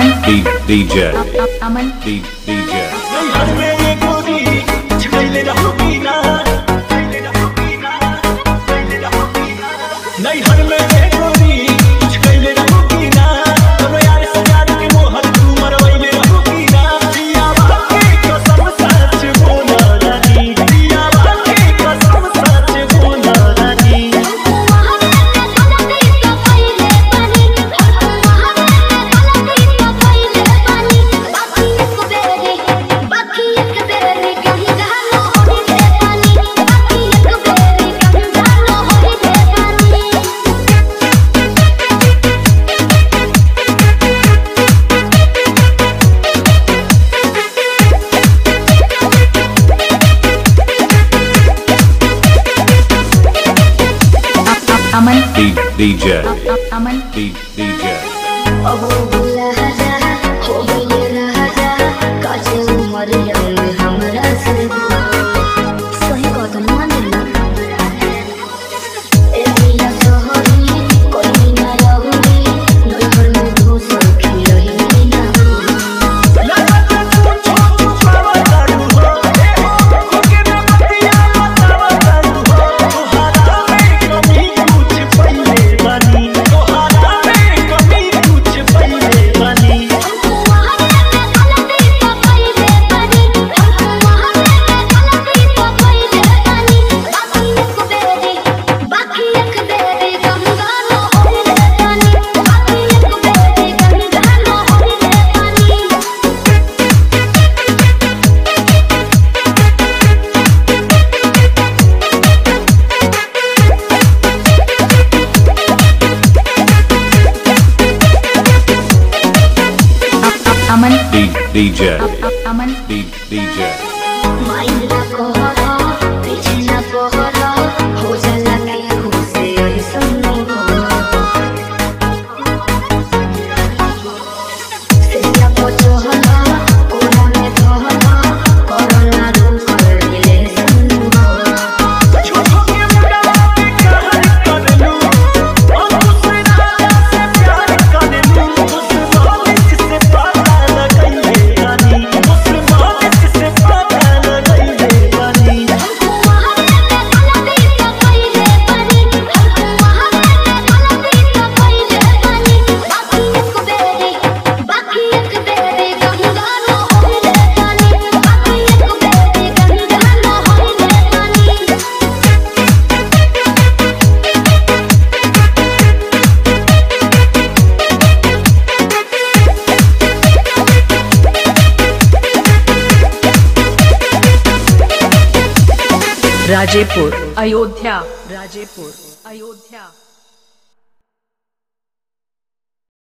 अमन DJ Aman DJ Aman DJ Aman DJ अब हो रहा काचे उमर हमरा से सही कदम मानेला ए मिया सोहरी कोई ना रहूरी नई घर में घुस के रही ना Aman DJ Aman DJ mind ना कोहरा पीछे ना कोहरा हो जाला के खुसे आई सुनो सेया पोछोला कोना में धोला कोरोना रूम कर दिले सुनो छोटो के मुंडा पे कहर कर लू और दूसरे राजा से प्यार कर लू मुसलमान किससे पता लगइले रानी मुसलमान किससे पता लगइले रानी हमको वहां पे गलती तो कइले बनी हमको वहां पे गलती तो कइले बनी बाकी एक बेरी गंगा नो होइले पानी बाकी एक बेरी गंगा नो होइले पानी राजेपुर अयोध्या राजेपुर अयोध्या।